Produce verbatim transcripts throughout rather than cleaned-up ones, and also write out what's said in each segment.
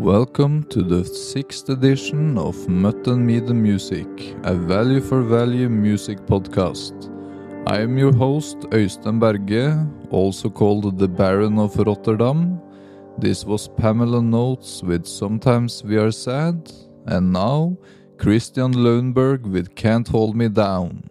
Welcome to the sixth edition of Mutton Me the Music, a value for value music podcast. I am your host, Øystein Berge, also called the Baron of Rotterdam. This was Pamela Notes with Sometimes We Are Sad, and now Christian Lundberg with Can't Hold Me Down.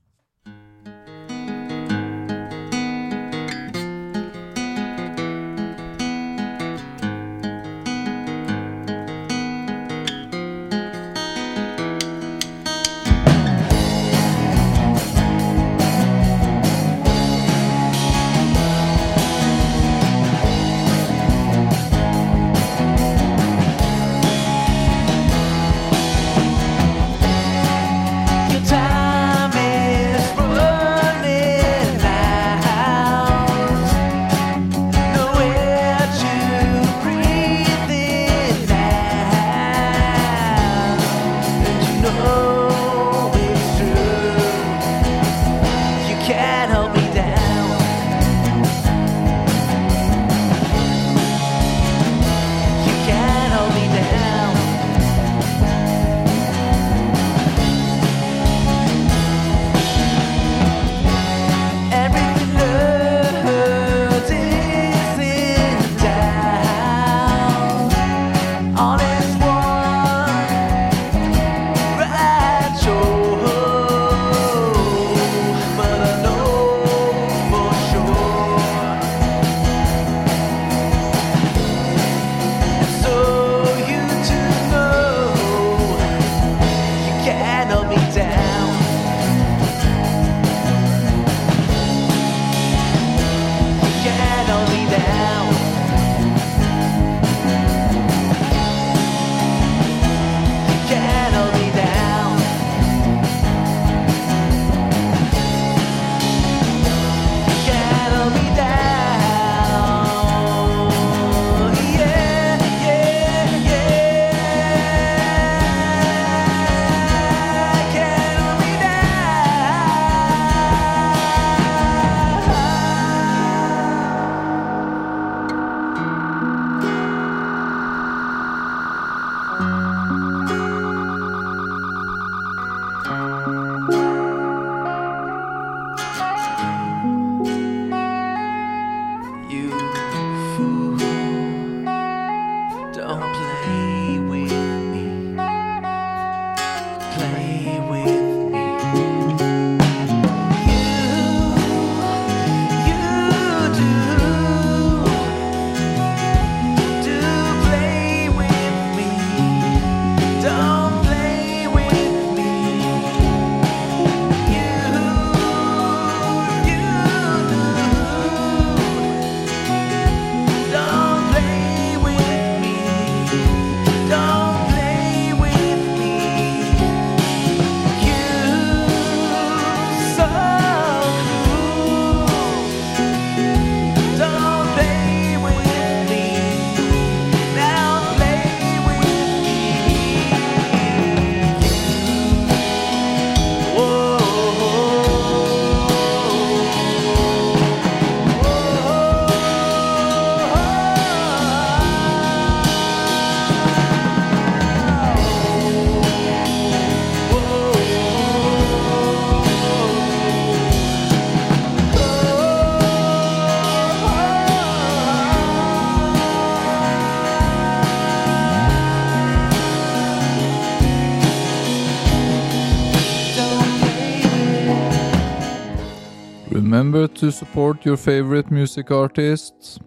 Remember to support your favorite music artists.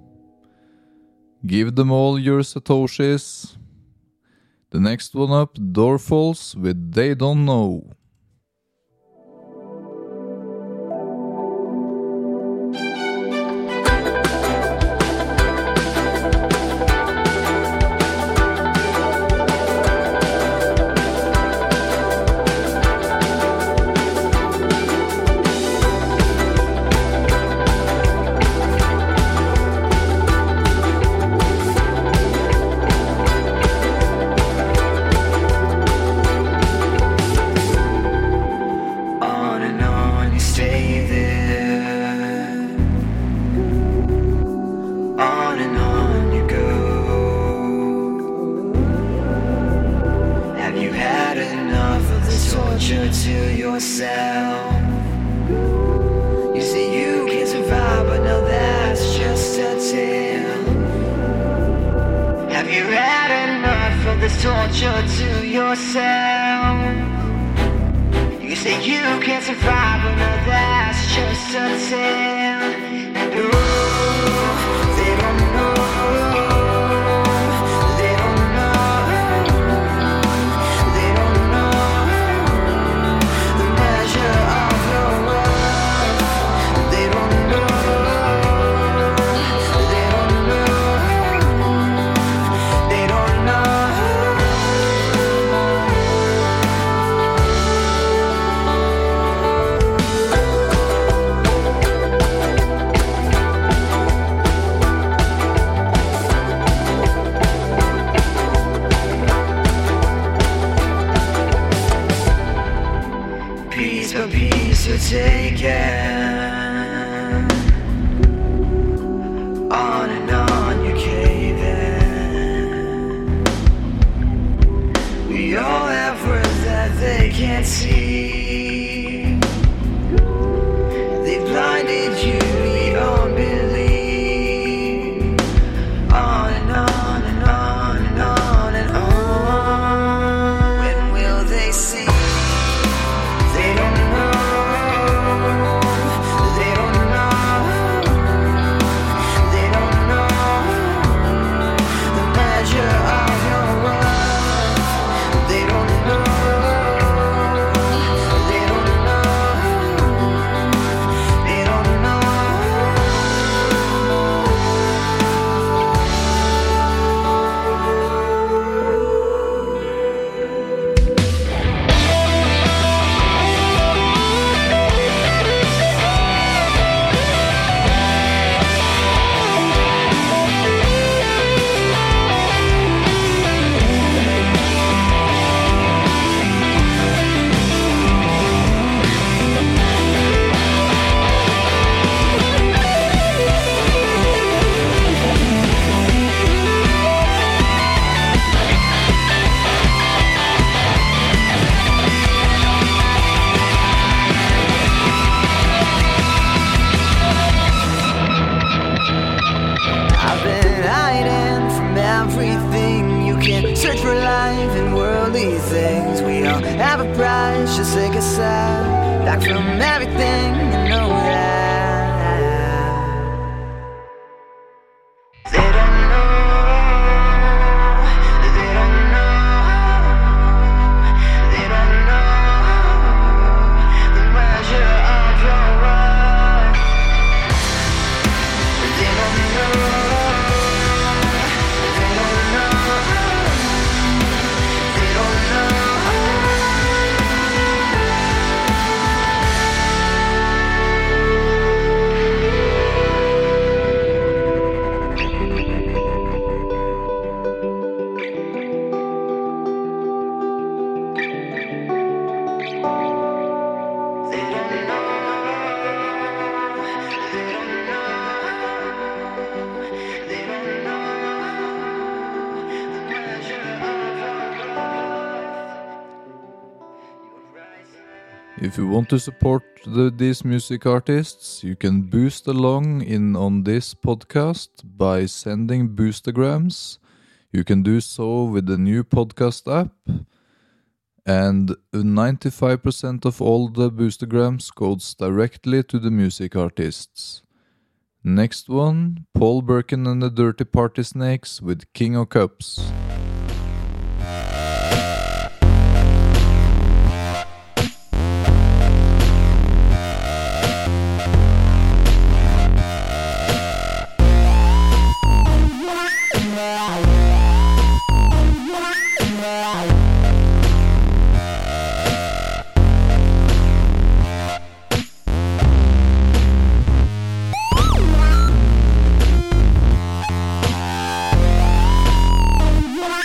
Give them all your satoshis. The next one up, Dorfalls with They Don't Know. this torture to yourself. You say you can survive, but now that's just a tale. Have you had enough of this torture to yourself? You say you can't survive, but now that's just a tale. And oh, they don't know. Taken on and on you're caving. We all have words that they can't see. They blinded you beyond belief. On and on and on and on and on. When will they see? They don't know. Search for life and worldly things. We all have a price, just take a side. Back from everything, you know that. They don't know, they don't know, they don't know the measure of your worth. They don't know. If you want to support the, these music artists, you can boost along in on this podcast by sending boostergrams. You can do so with the new podcast app, and ninety-five percent of all the boostergrams goes directly to the music artists. Next one, Paul Birkin and the Dirty Party Snakes with King of Cups. Yeah.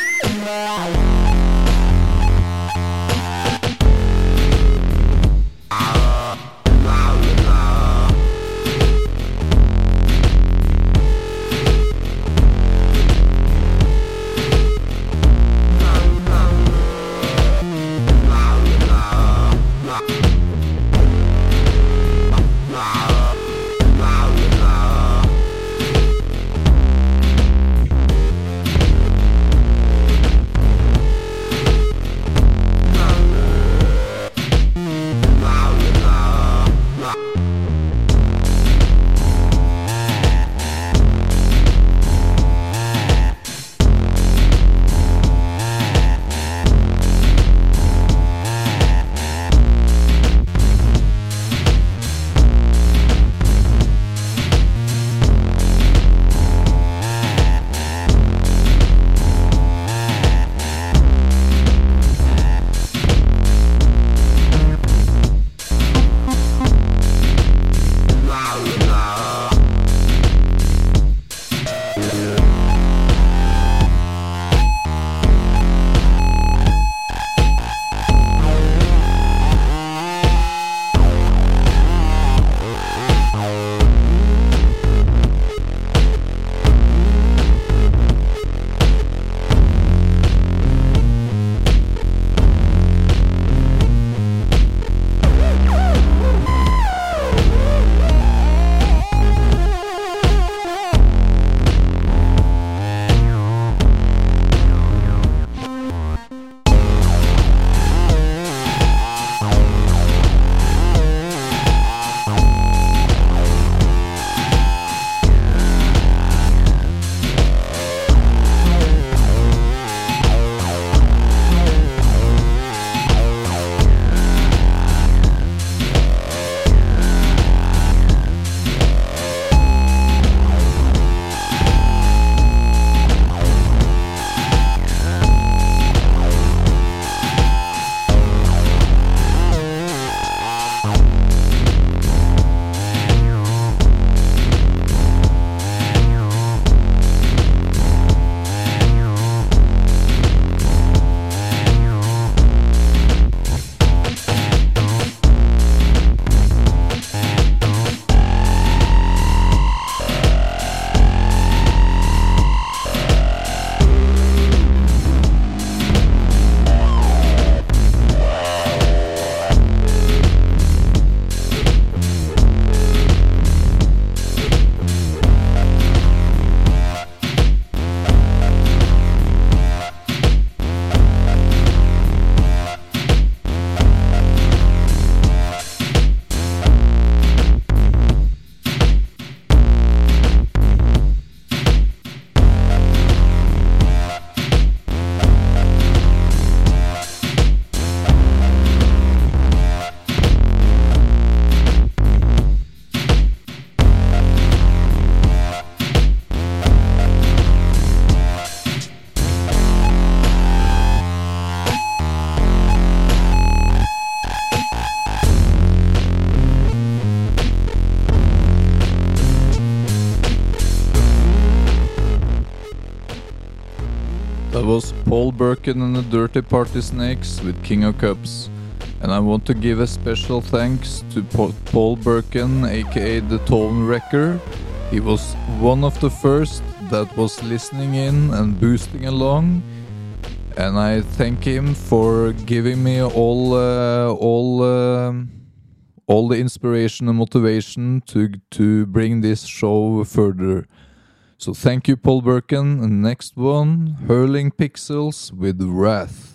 was Paul Birkin and the Dirty Party Snakes with King of Cups. And I want to give a special thanks to Pa- Paul Birkin, aka the Tone Wrecker. He was one of the first that was listening in and boosting along. And I thank him for giving me all, uh, all, uh, all the inspiration and motivation to to bring this show further. So thank you, Paul Birkin. And next one, Hurling Pixels with Wrath.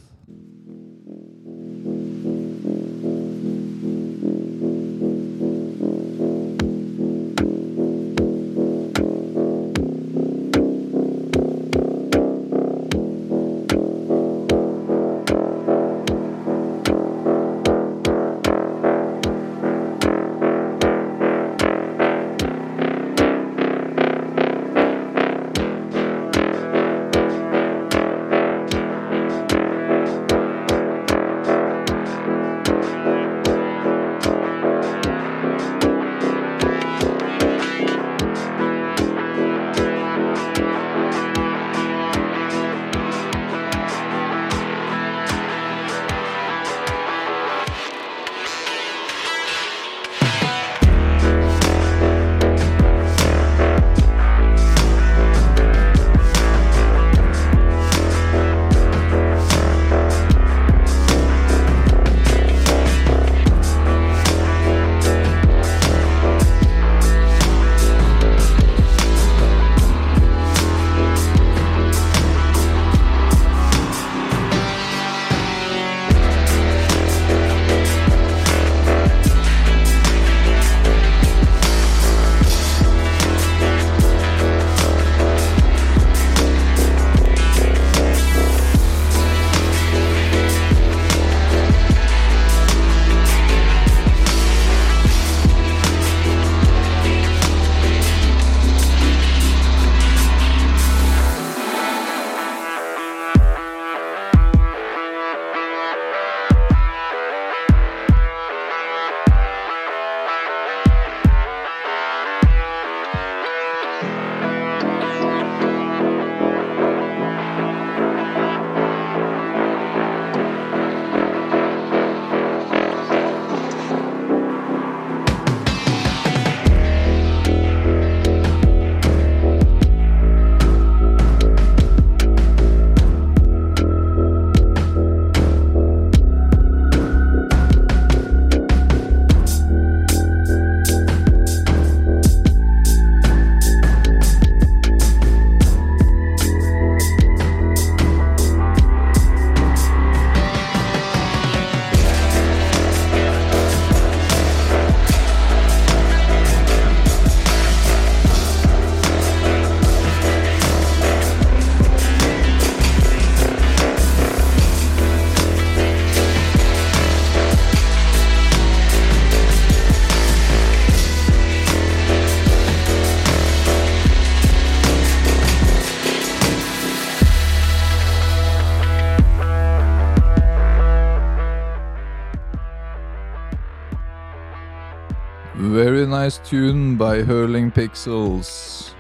Very nice tune by Hurling Pixels.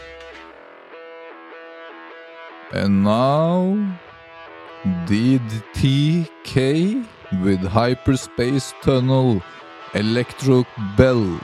And now D D T K with Hyperspace Tunnel Electro Bell.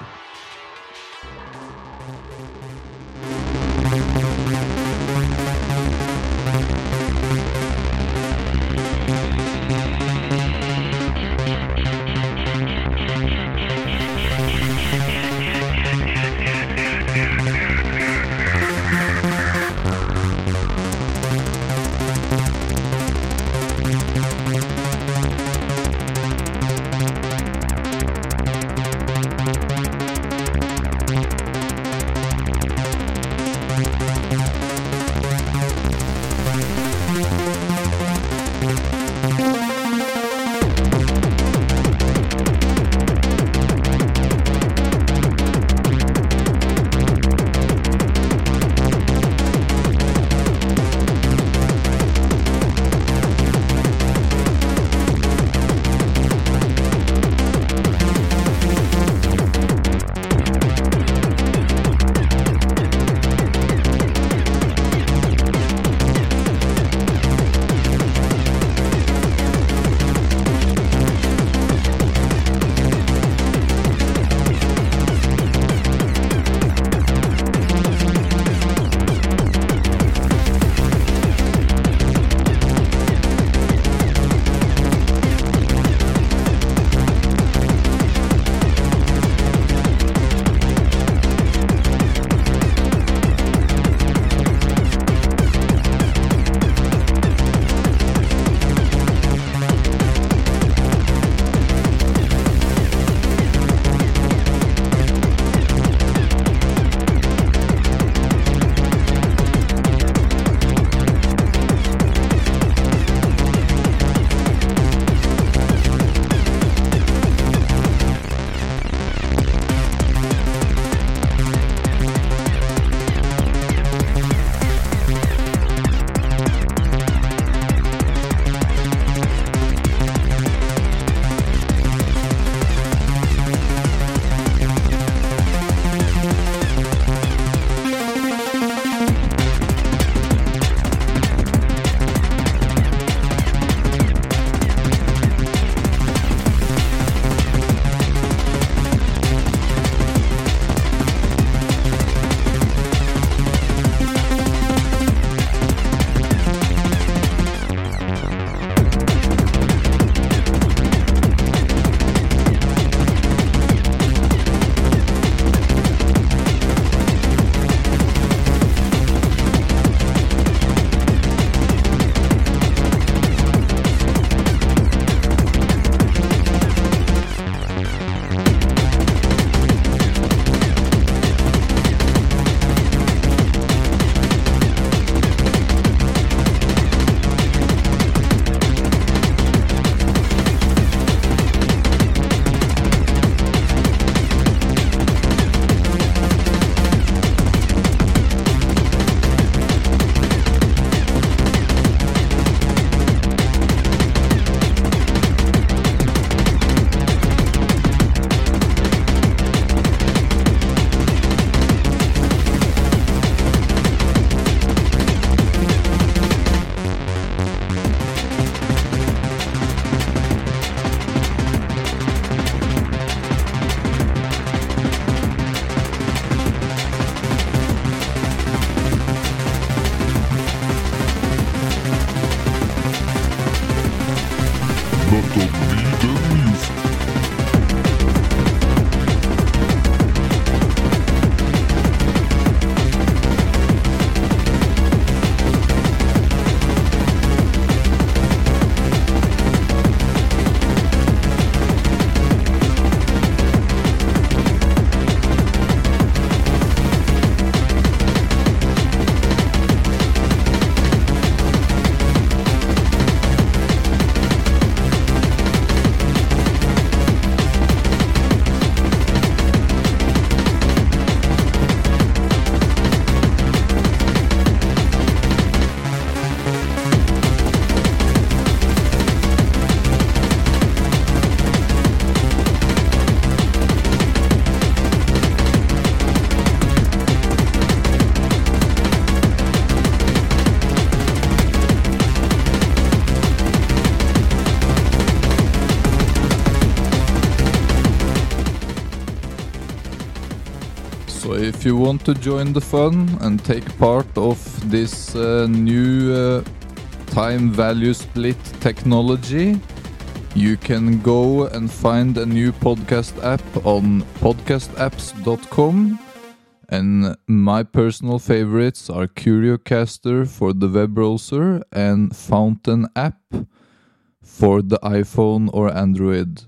So if you want to join the fun and take part of this uh, new uh, time value split technology, you can go and find a new podcast app on podcast apps dot com. And my personal favorites are CurioCaster for the web browser and Fountain app for the iPhone or Android.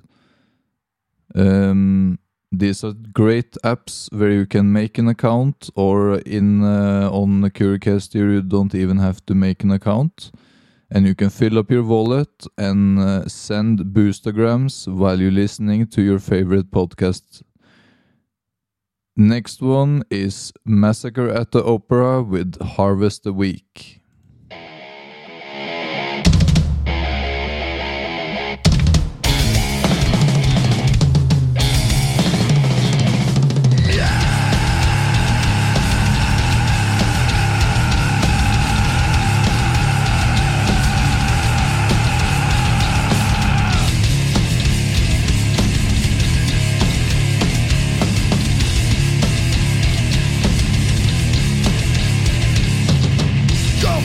Um, these are great apps where you can make an account, or in uh, on the CurioCaster you don't even have to make an account. And you can fill up your wallet and uh, send boostergrams while you're listening to your favorite podcast. Next one is Massacre at the Opera with Harvest a Week. Go!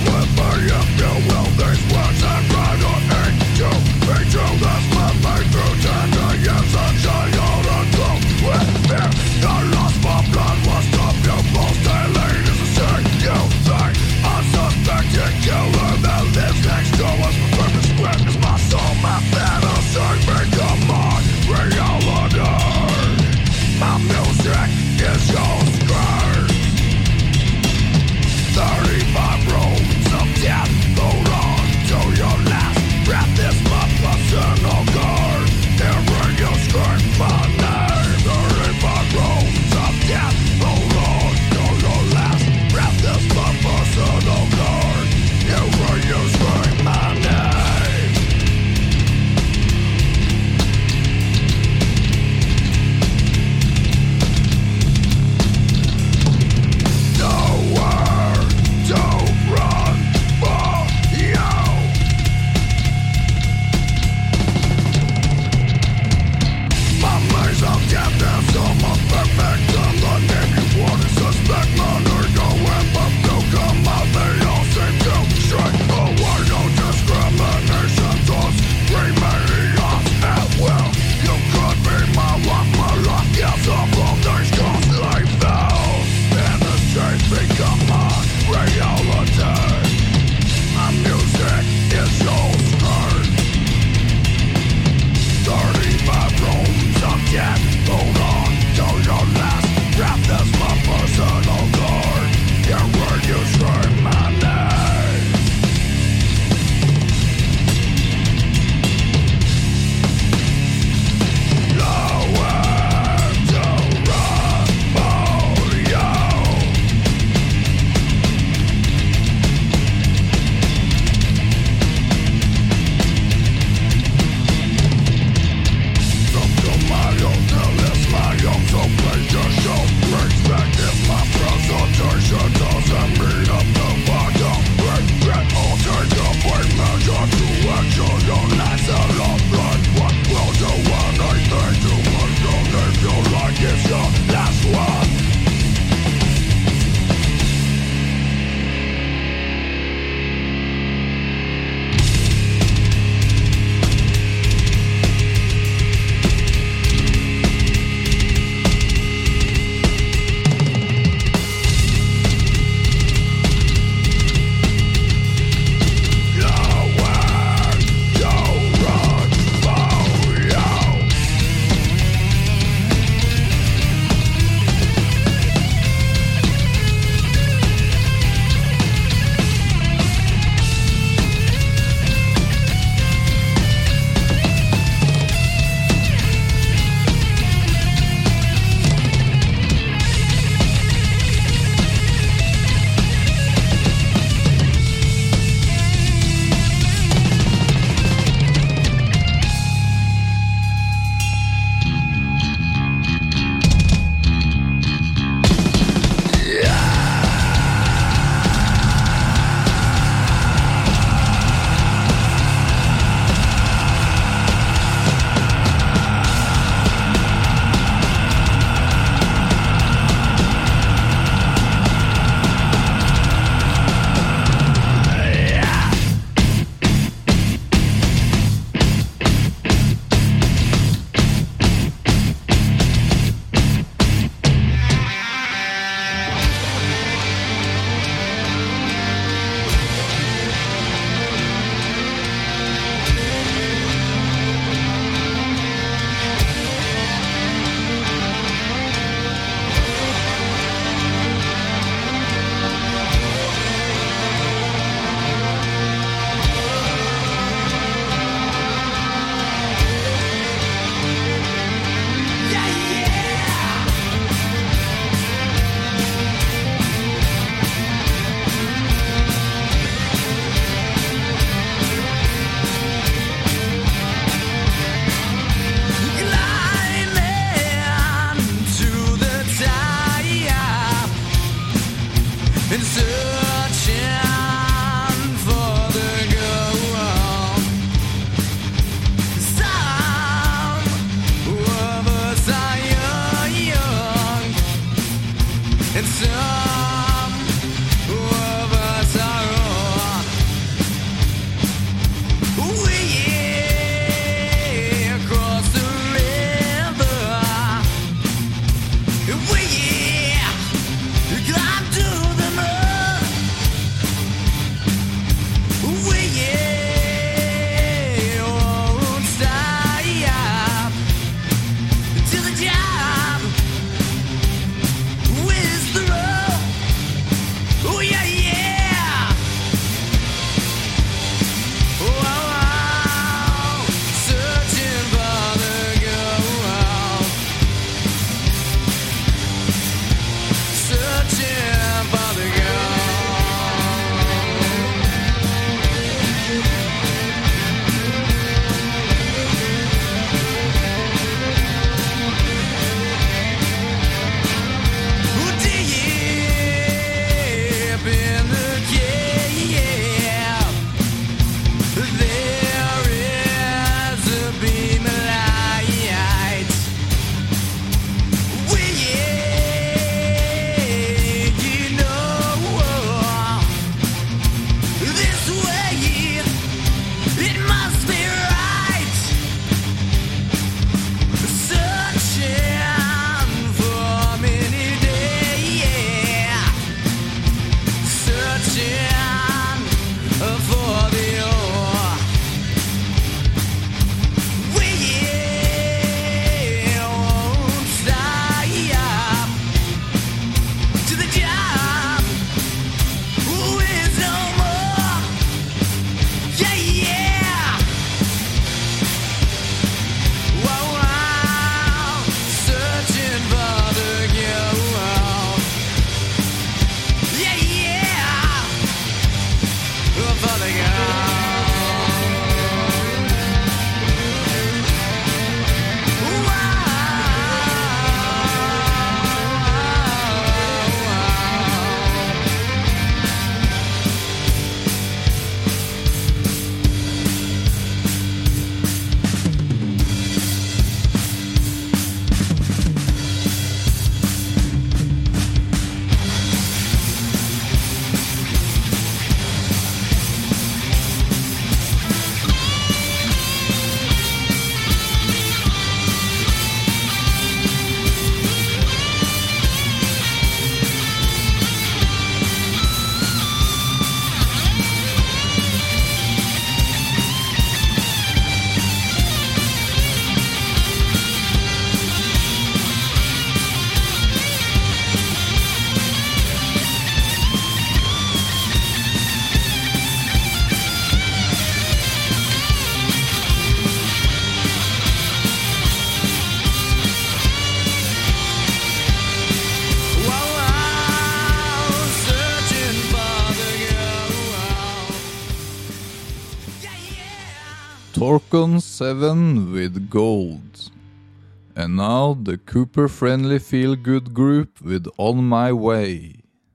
Torkon seven with Gold. And now the Cooper-friendly feel-good group with On My Way.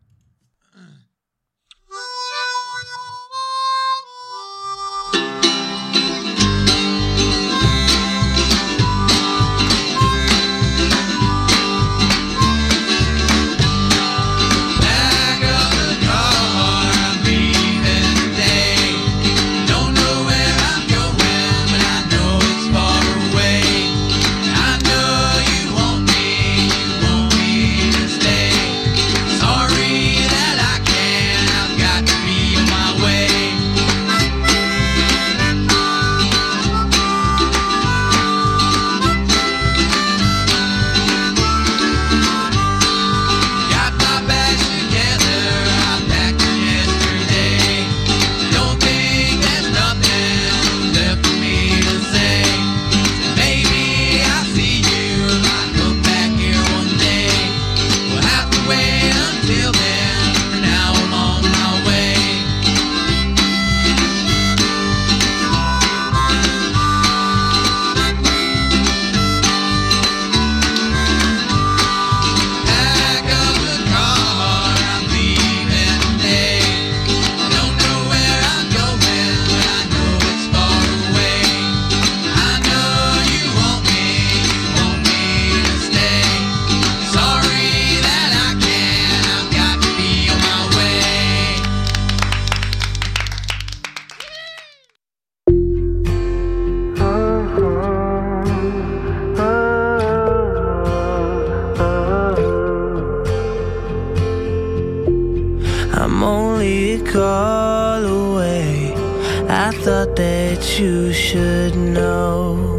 I'm only a call away. I thought that you should know.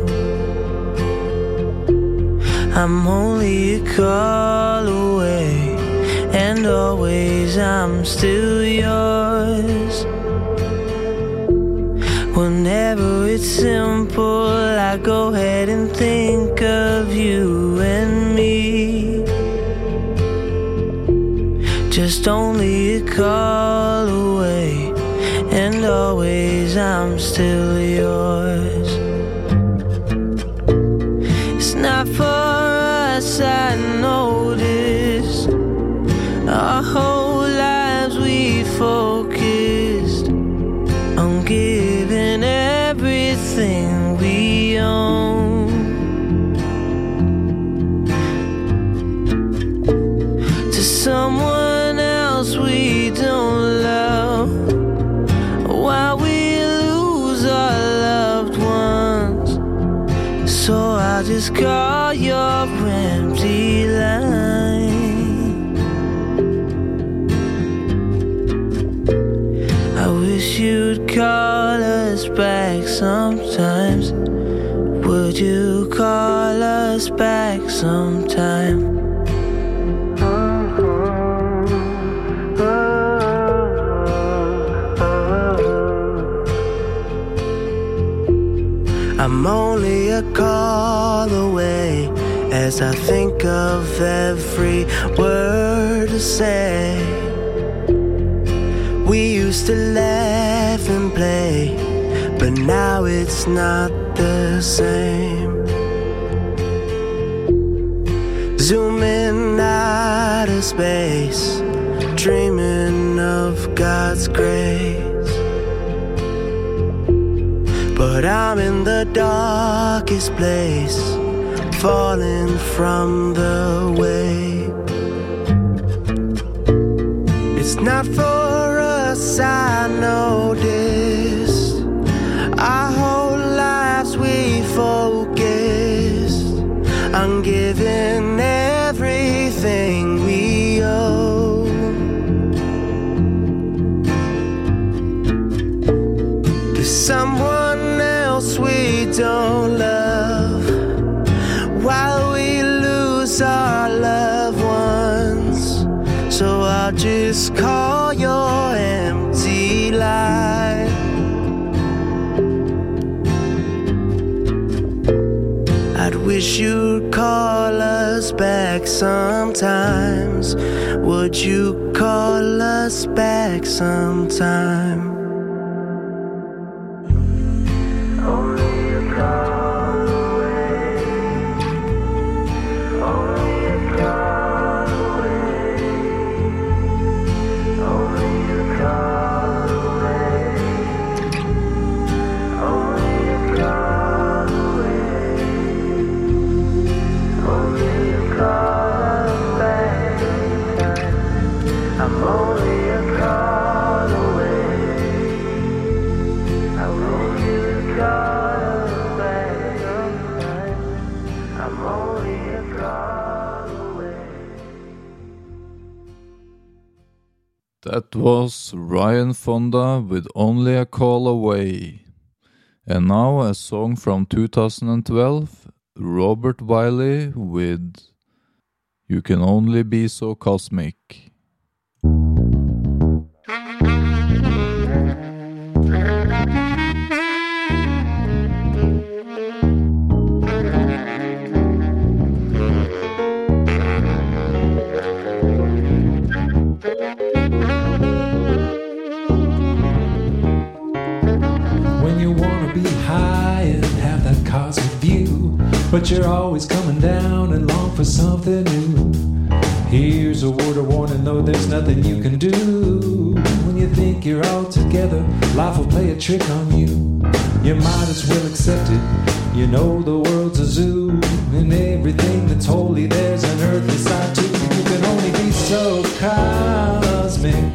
I'm only a call away, and always I'm still yours. Whenever it's simple, I go ahead and think of you and me. Just only a call away, and always I'm still yours. It's not for us, I noticed. Our whole lives we focused on giving everything we own to someone we don't love, while we lose our loved ones. So I'll just call your empty line. I wish you'd call us back sometimes. Would you call us back sometime? I'm only a call away as I think of every word to say. We used to laugh and play, but now it's not the same. Zooming out of space, dreaming of God's grace. But I'm in the darkest place, falling from the wave. It's not for us, I noticed. Our whole lives we focused on giving everything we owe to someone else we don't love, while we lose our loved ones. So I'll just call your empty line. I'd wish you'd call us back sometimes. Would you call us back sometime? Oh, I'm only a call away. That was Ryan Fonda with Only a Call Away. And now a song from two thousand twelve, Robert Wiley with You Can Only Be So Cosmic. But you're always coming down and long for something new. Here's a word of warning, though there's nothing you can do. When you think you're all together, life will play a trick on you. You might as well accept it. You know the world's a zoo, and everything that's holy, there's an earthly side too. You can only be so cosmic.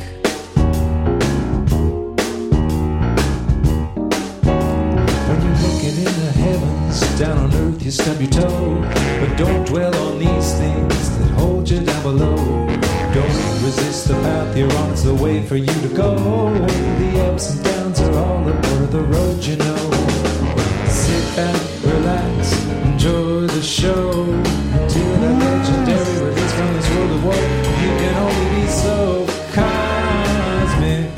When you're looking in the heavens, down on earth you stub your toe. But don't dwell on these things that hold you down below. Don't resist the path you're on, it's the way for you to go. The ups and downs are all a part of the road, you know. Sit back, relax, enjoy the show, until the legendary release from this world of woe. You can only be so cosmic.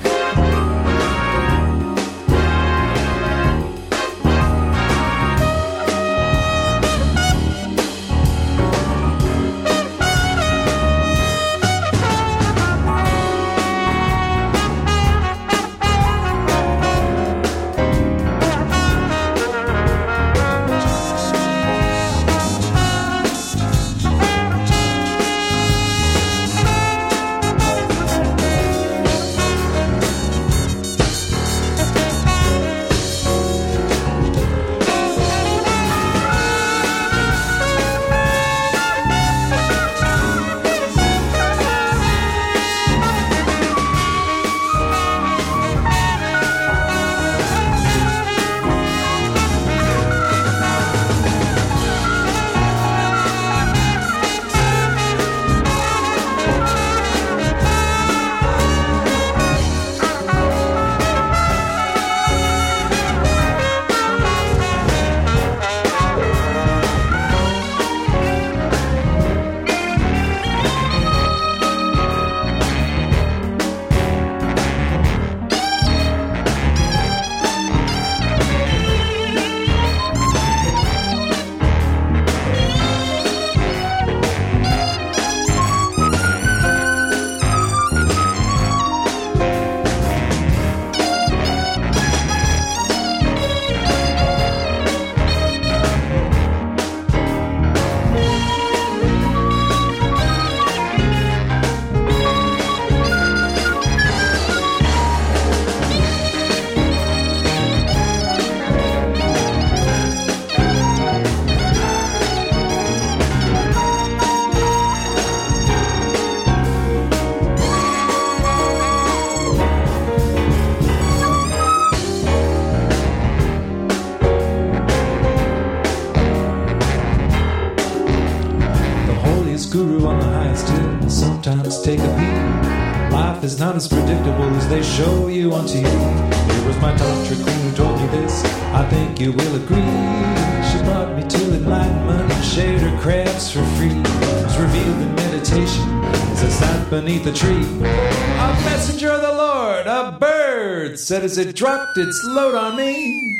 Guru on the highest hill, sometimes take a peek. Life is not as predictable as they show you on T V. Here was my tantra queen who told me this, I think you will agree. She brought me to enlightenment and shared her crafts for free. It was revealed in meditation as I sat beneath a tree. A messenger of the Lord, a bird, said as it dropped its load on me,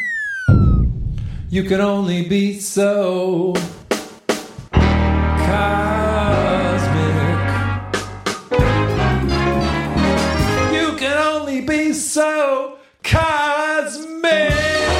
you can only be so be so cosmic.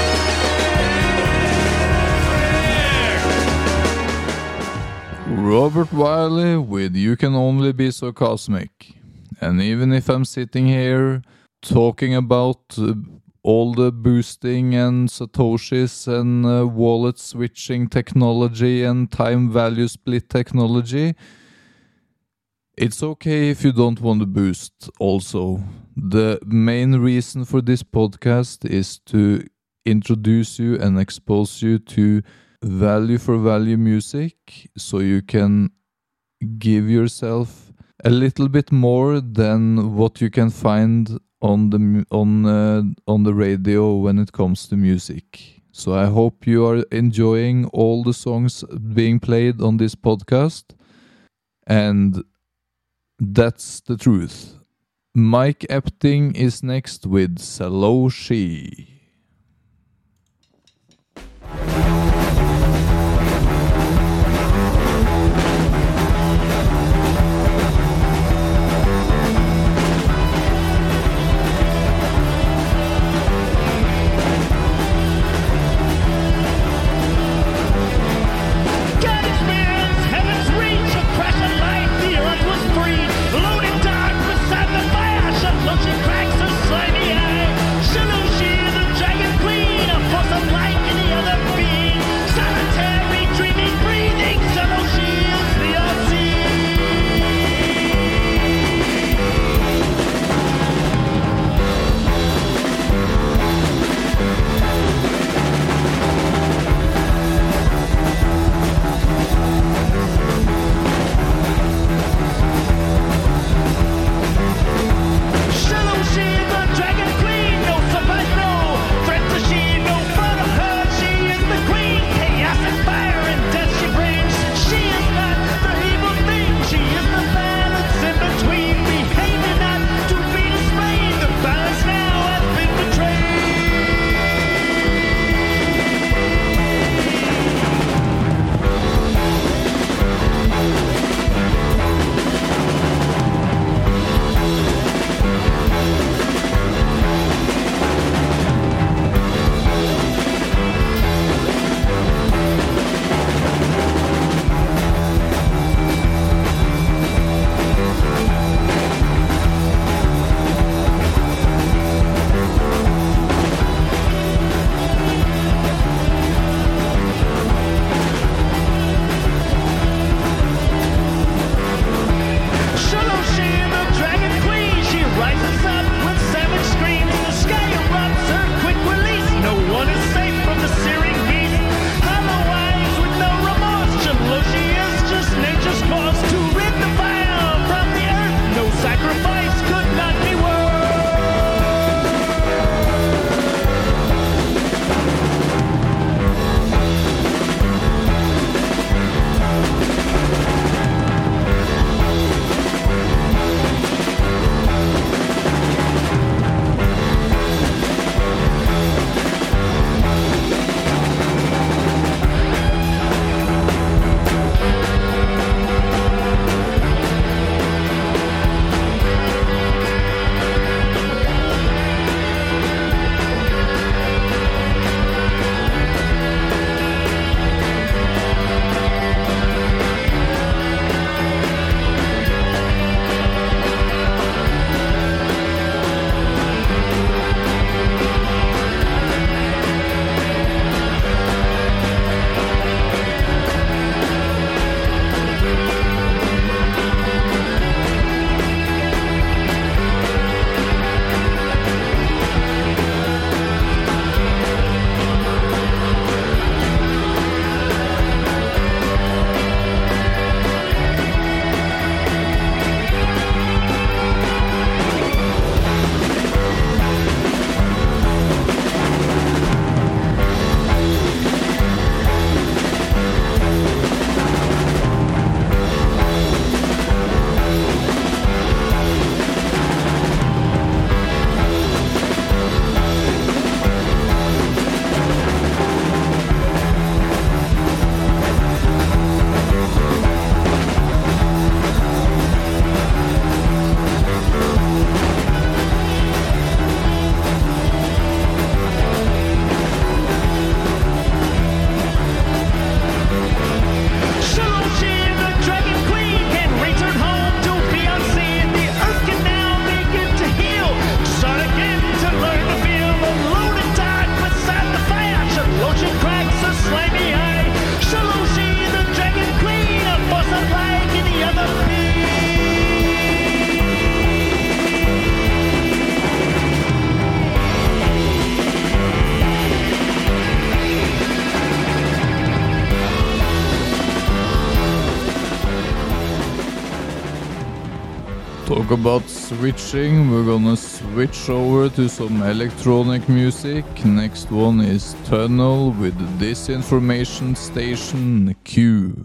Robert Wiley with You Can Only Be So Cosmic. And even if I'm sitting here talking about uh, all the boosting and satoshis and uh, wallet switching technology and time value split technology, it's okay if you don't want to boost also. The main reason for this podcast is to introduce you and expose you to value for value music, so you can give yourself a little bit more than what you can find on the on uh, on the radio when it comes to music. So I hope you are enjoying all the songs being played on this podcast, and that's the truth. Mike Epting is next with Saloshi. Loaded dark beside the fire, Saloshi cracks her slimy eye. Saloshi, the Talk about switching, we're gonna switch over to some electronic music. Next one is Tunnel with Disinformation Station Q.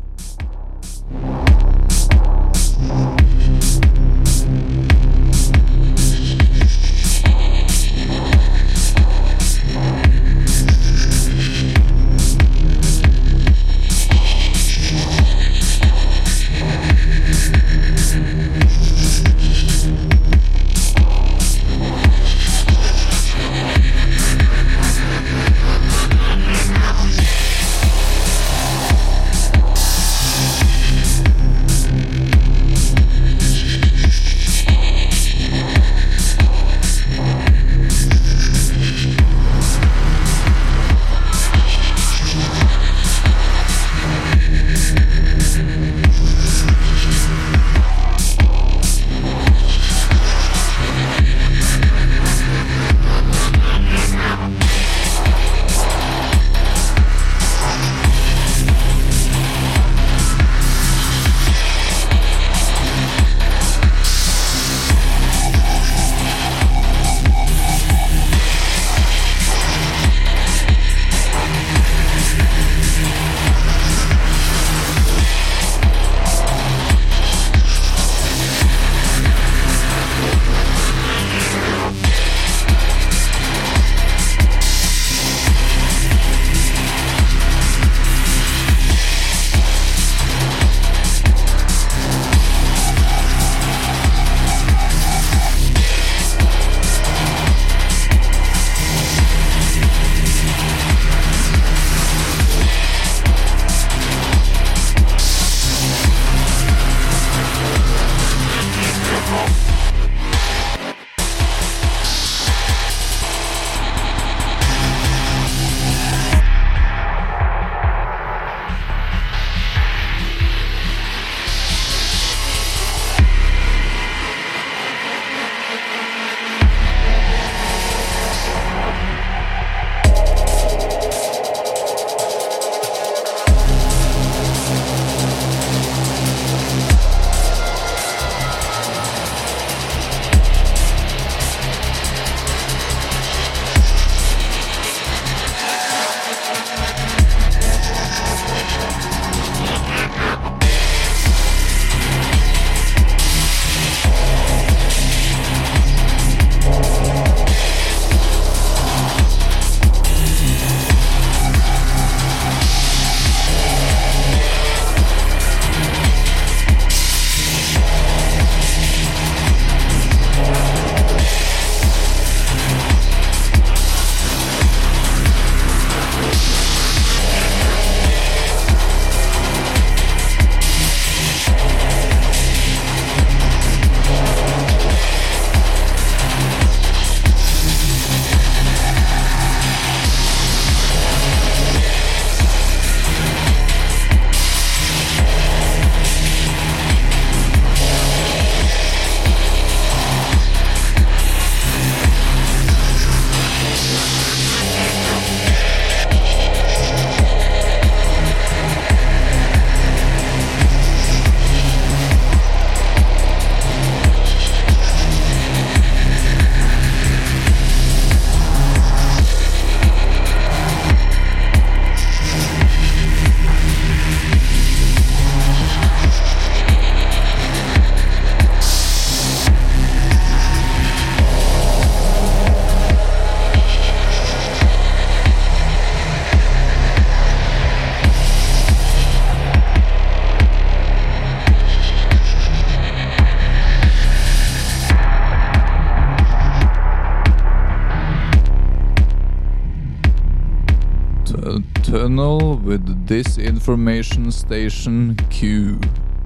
Tunnel with Disinformation Station Q.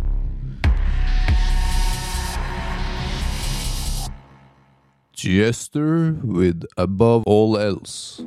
Jester with Above All Else.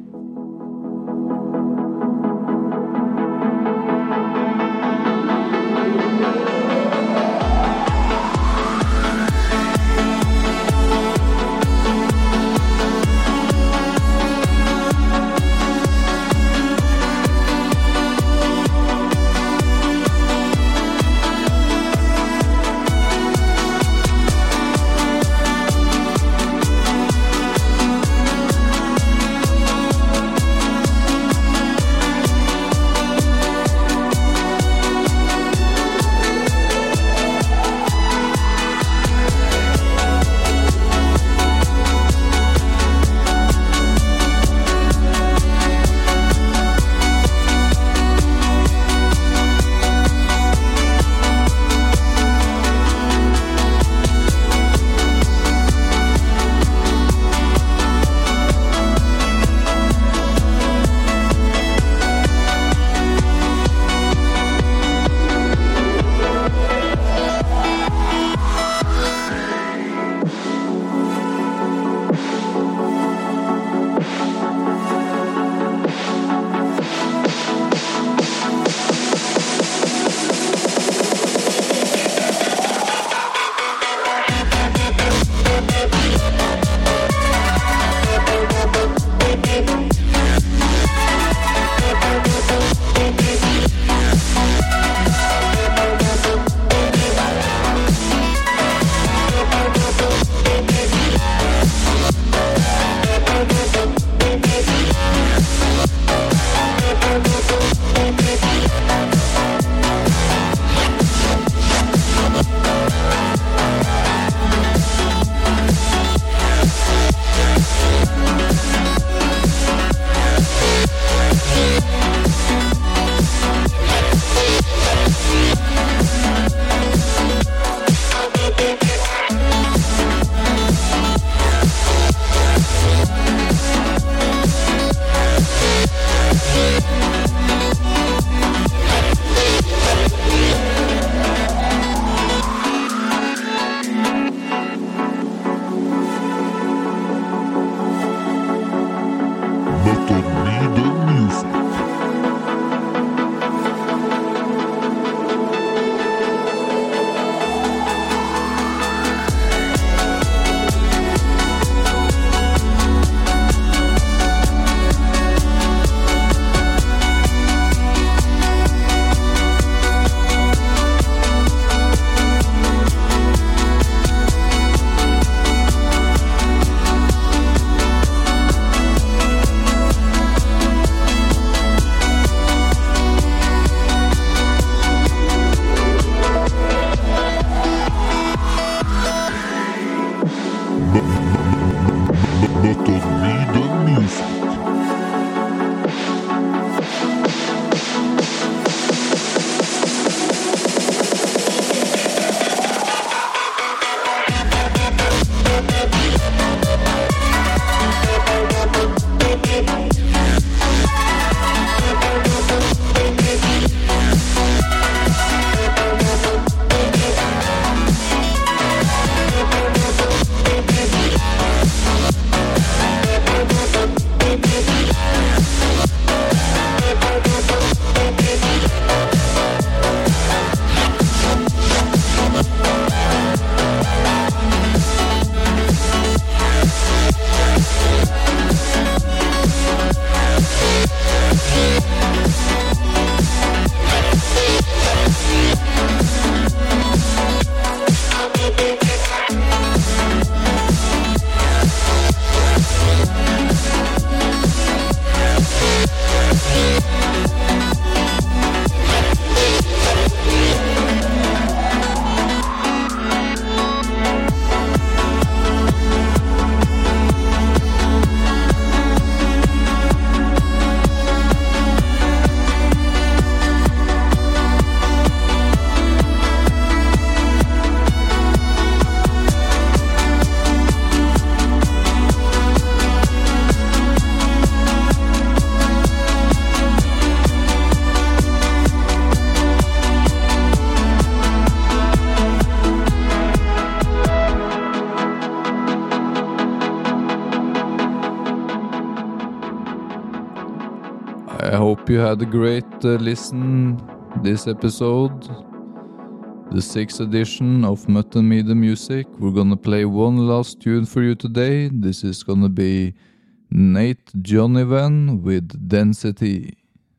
you had a great uh, listen this episode, the sixth edition of Mutton Media Music. We're gonna play one last tune for you today. This is gonna be Nate Jonivan with Density.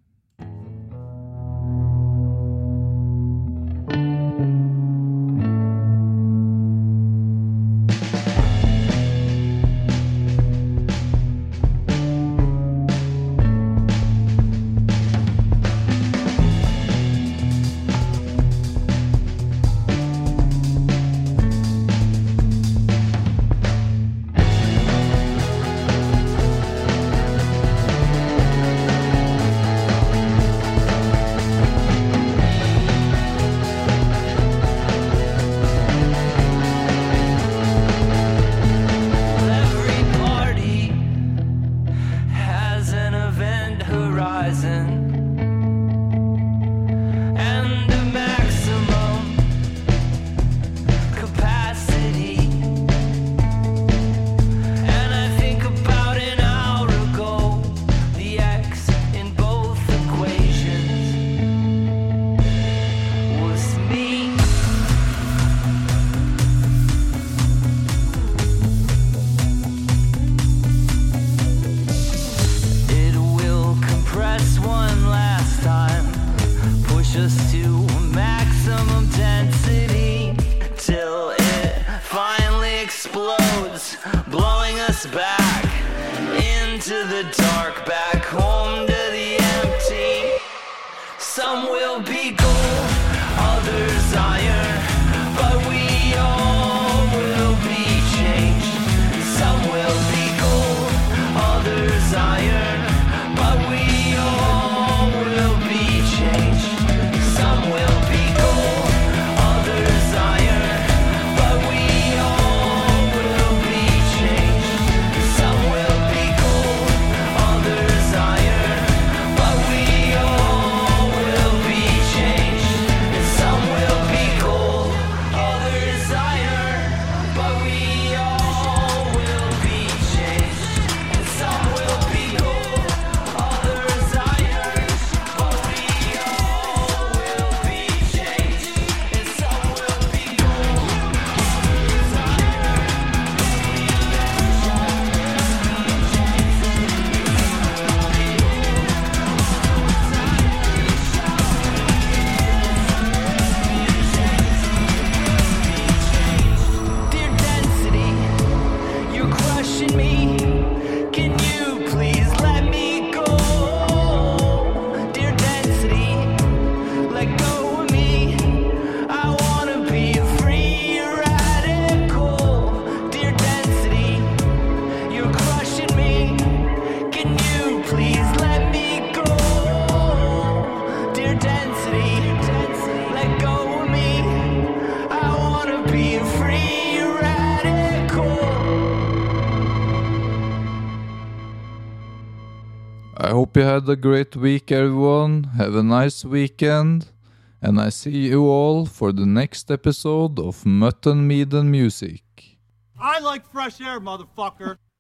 I hope you had a great week, everyone. Have a nice weekend. And I see you all for the next episode of Mutton Media Music. I like fresh air, motherfucker.